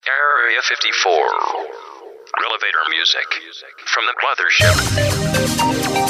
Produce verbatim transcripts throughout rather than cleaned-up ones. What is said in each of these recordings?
Area fifty-four. Elevator music from the mothership.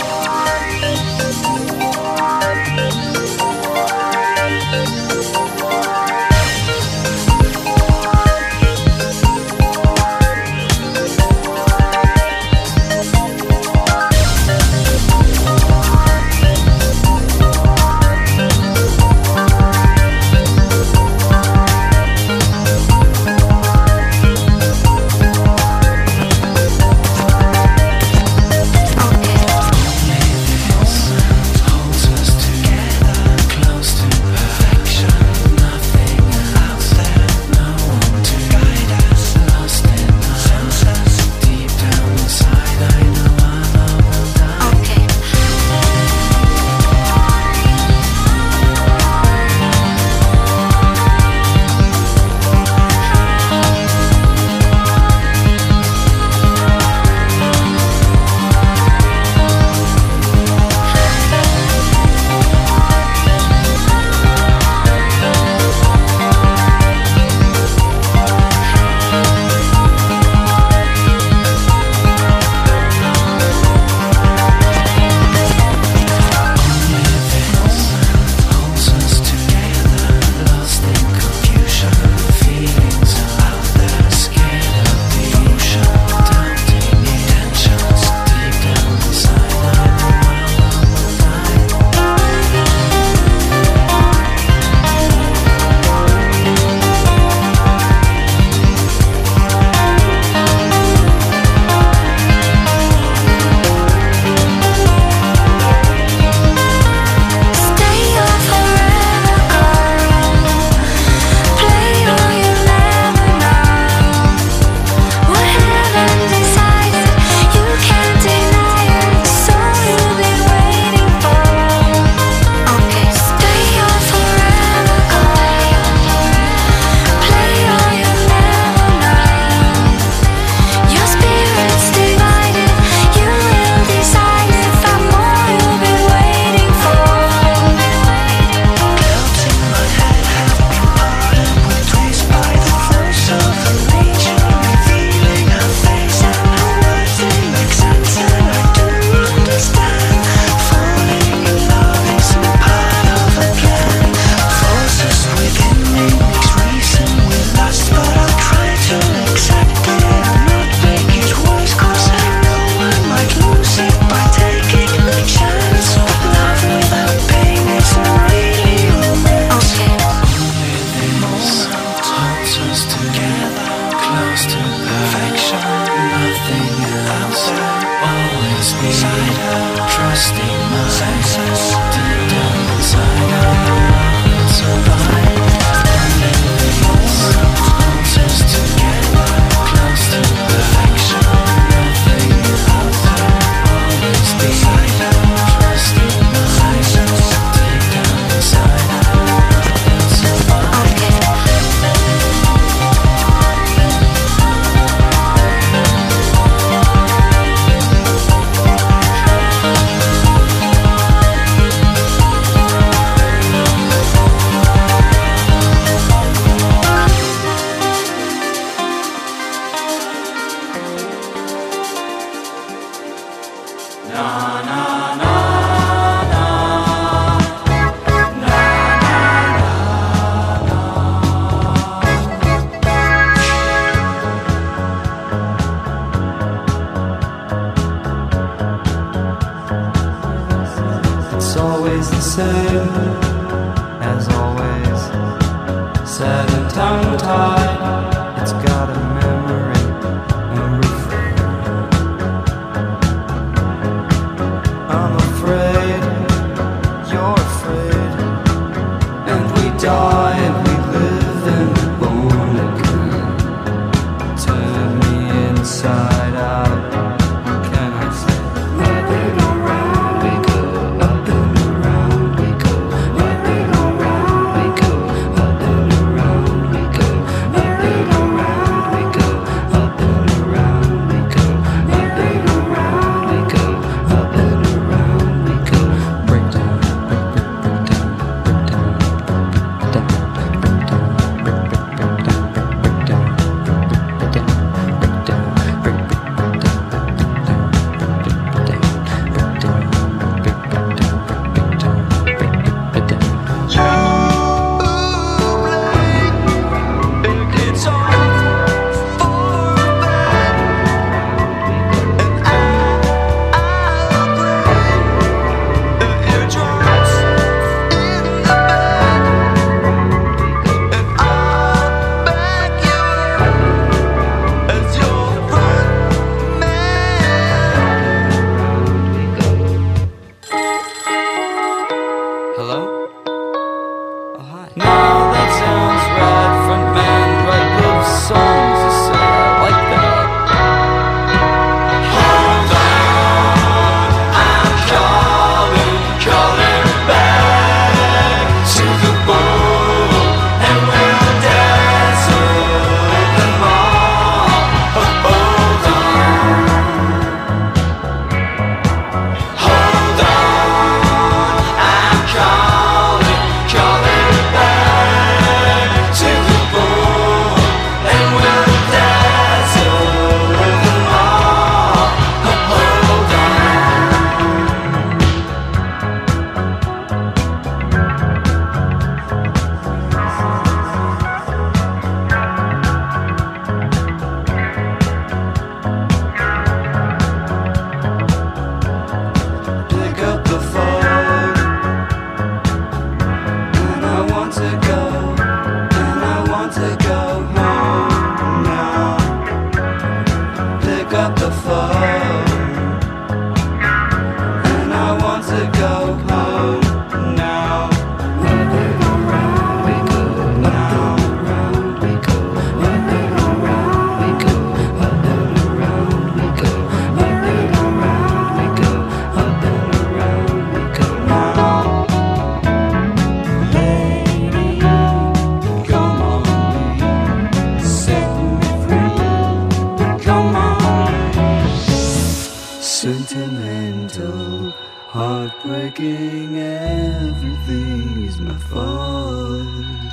Heartbreaking, everything's my fault.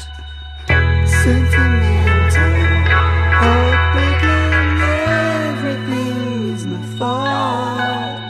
Sentimental, heartbreaking, everything's my fault.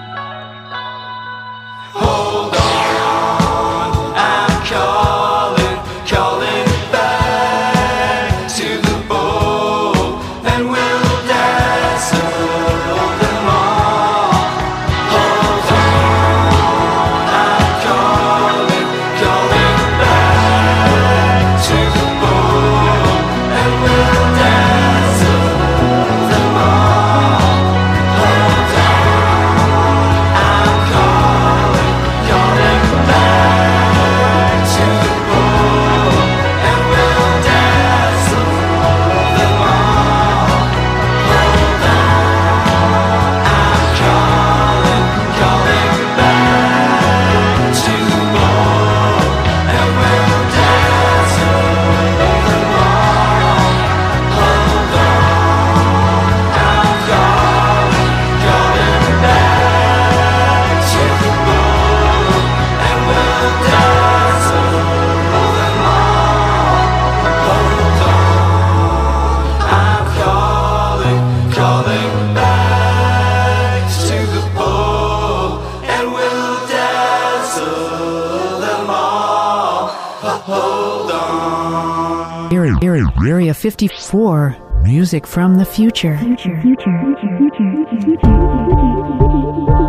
Hold on, I'm calling, calling back to the bowl, and we'll dazzle them all. Hold on, I'm calling, calling back to the bowl, and we'll dazzle them all. Hold on, I'm calling, calling back to the bowl, and we'll dazzle them all. Hold on, I'm calling, calling back to the bowl, and we'll dazzle them all. Hold on, I'm calling, calling back to the bowl, and we'll dazzle them all. Hold on, I'm calling, calling back to the bowl, and we'll dazzle them all. Hold on. Area, area, area fifty-four. Music from the future. Future, future, future, future, future.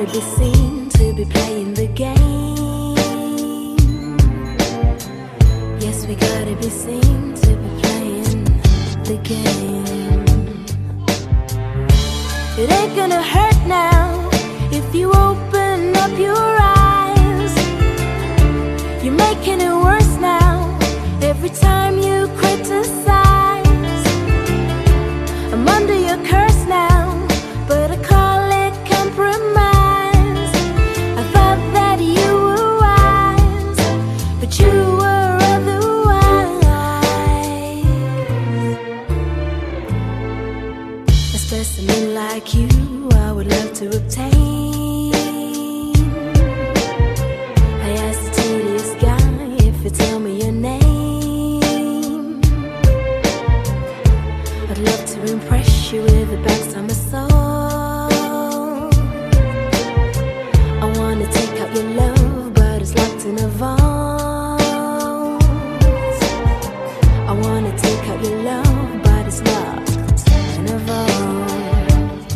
be seen to be playing the game. Yes, we gotta be seen to be playing the game. It ain't gonna hurt now if you open up your eyes. You're making it worse now every time you criticize. I'm under your curse now, but I call it compromise. I thought that you were wise, but you were otherwise. A specimen like you I would love to obtain. I asked the tedious guy if you tell me your name. I'd love to impress you with the backs of my soul. I wanna take out your love, but it's locked in a vault. I wanna take out your love, but it's locked in a vault.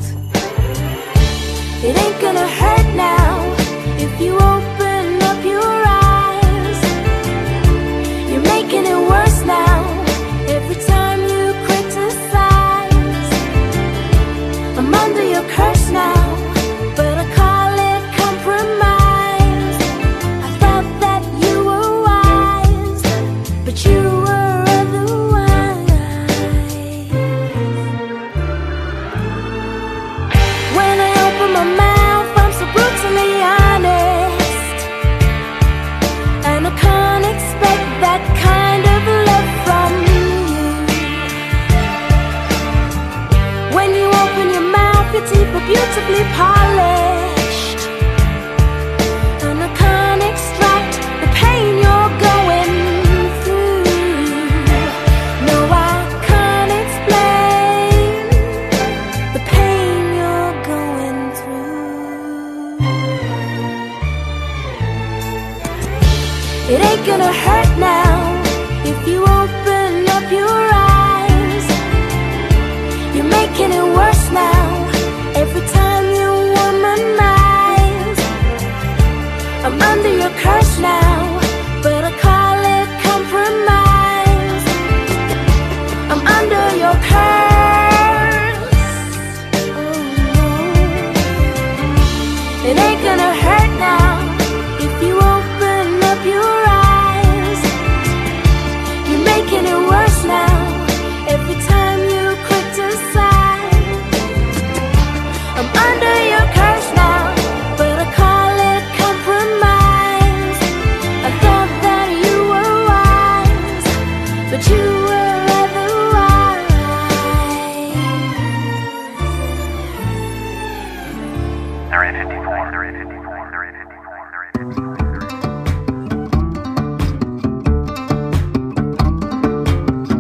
It ain't gonna hurt now if you open up your eyes. You're making it worse now every time you criticize. I'm under your curse now, but I call it compromise. I thought that you were wise, but you were otherwise. When I open my mouth, I'm so brutally honest, and I can't expect that kind of love from you. When you open your mouth, your teeth are beautifully polished, and I can't extract the pain you're going through. No, I can't explain the pain you're going through. It ain't gonna hurt now if you open up your eyes. You're making it worse now every time you womanize. I'm under your curse now, but I call it compromise. I'm under your curse. Oh no. It ain't gonna hurt now if you open up your eyes. You're making it worse now every time you criticize. I'm under your curse now, but I call it compromise. I thought that you were wise, but you were otherwise. They're in fifty-four. They're in fifty-four. They're in fifty-four. They're in fifty-four.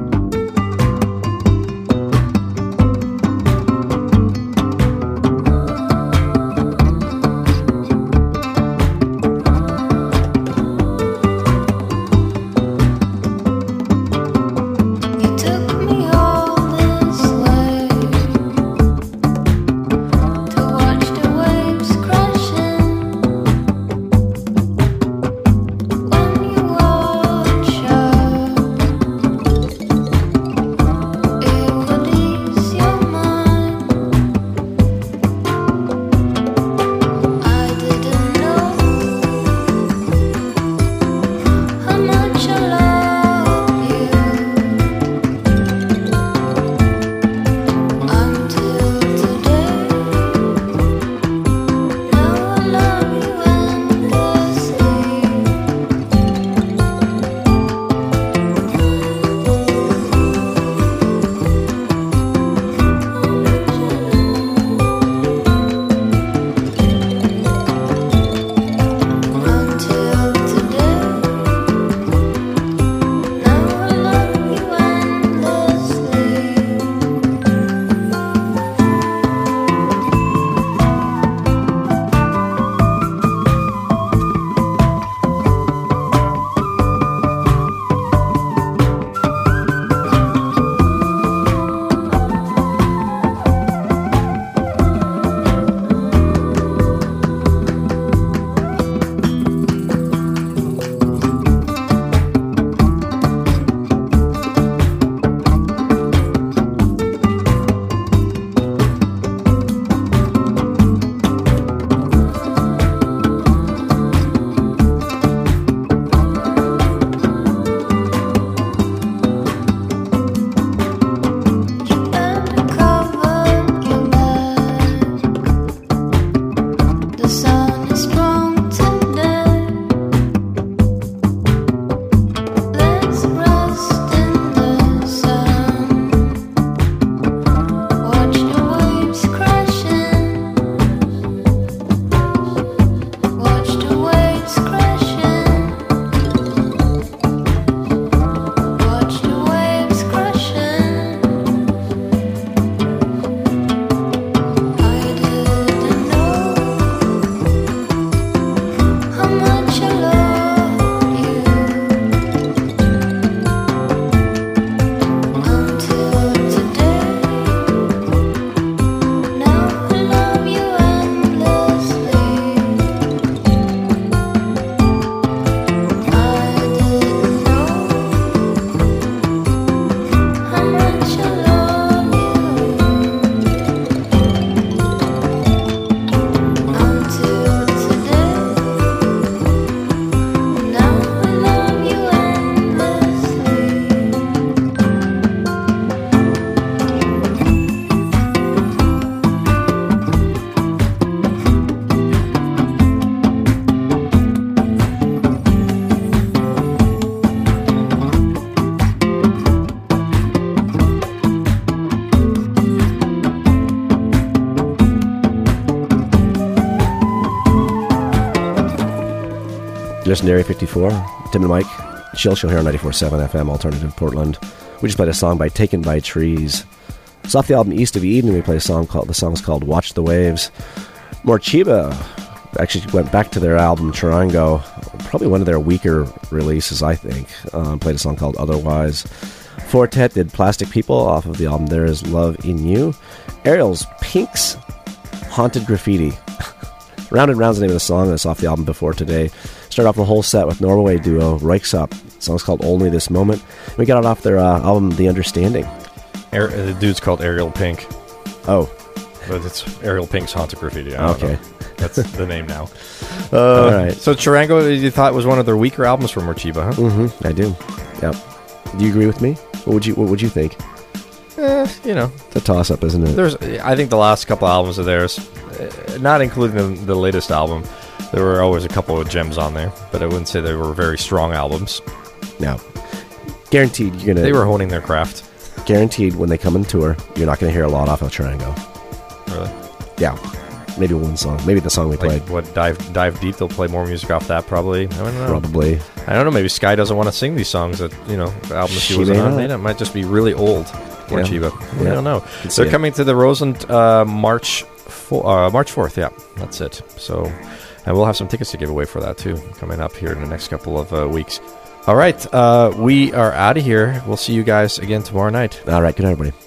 Listen to Area fifty-four. Tim and Mike. Chill Show here on ninety-four point seven F M, Alternative Portland. We just played a song by Taken by Trees. It's off the album East of Eden. We played a song called, the song's called Watch the Waves. Morcheeba actually went back to their album Charango, probably one of their weaker releases, I think. Um, played a song called Otherwise. Fortet did Plastic People off of the album There Is Love in You. Ariel's Pink's Haunted Graffiti. Round and Round's the name of the song that's off the album Before Today. Start off the whole set with Norway duo Röyksopp. The song's called Only This Moment. We got it off their uh, album The Understanding. Ar- the dude's called Ariel Pink. Oh. But it's Ariel Pink's Haunted Graffiti. I don't Okay. know. That's the name now. Uh, Uh, all right. So Charango, you thought was one of their weaker albums from Morcheeba, huh? Mm-hmm. I do. Yep. Do you agree with me? What would you What would you think? Eh, you know, It's a toss-up, isn't it? there's. I think the last couple albums of theirs, uh, not including the, the latest album, there were always a couple of gems on there, but I wouldn't say they were very strong albums. No. Guaranteed you're gonna. They were honing their craft. Guaranteed when they come on tour, you're not gonna hear a lot off of Charango. Really. Yeah. Maybe one song. Maybe the song we Like played. what? Dive Dive Deep. They'll play more music off that probably. I don't know. Probably. I don't know. Maybe Sky doesn't want to sing these songs that you know the album she She was may on. not. It might just be really old. Morcheeba. We Yeah. don't know. Could see They're it. coming to the Rosen uh, March fo- uh, March fourth. Yeah, that's it. So, and we'll have some tickets to give away for that too coming up here in the next couple of uh, weeks. All right, uh, we are out of here. We'll see you guys again tomorrow night. All right. Good night, everybody.